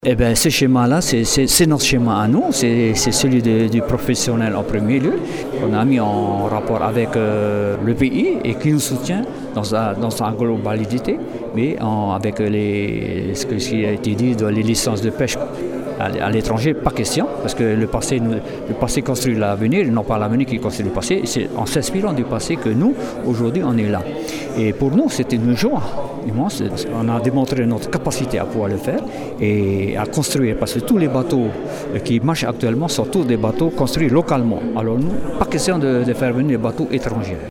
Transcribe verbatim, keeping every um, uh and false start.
Eh bien, ce schéma-là, c'est, c'est, c'est notre schéma à nous, c'est, c'est celui de, du professionnel en premier lieu, qu'on a mis en rapport avec euh, le pays et qui nous soutient dans sa, dans sa globalité, mais en, avec les, ce qui a été dit, les licences de pêche à l'étranger, pas question, parce que le passé, nous, le passé construit l'avenir, non pas l'avenir qui construit le passé. C'est en s'inspirant du passé que nous, aujourd'hui, on est là. Et pour nous, c'était une joie immense. On a démontré notre capacité à pouvoir le faire et à construire, parce que tous les bateaux qui marchent actuellement sont tous des bateaux construits localement. Alors nous, pas question de, de faire venir des bateaux étrangers.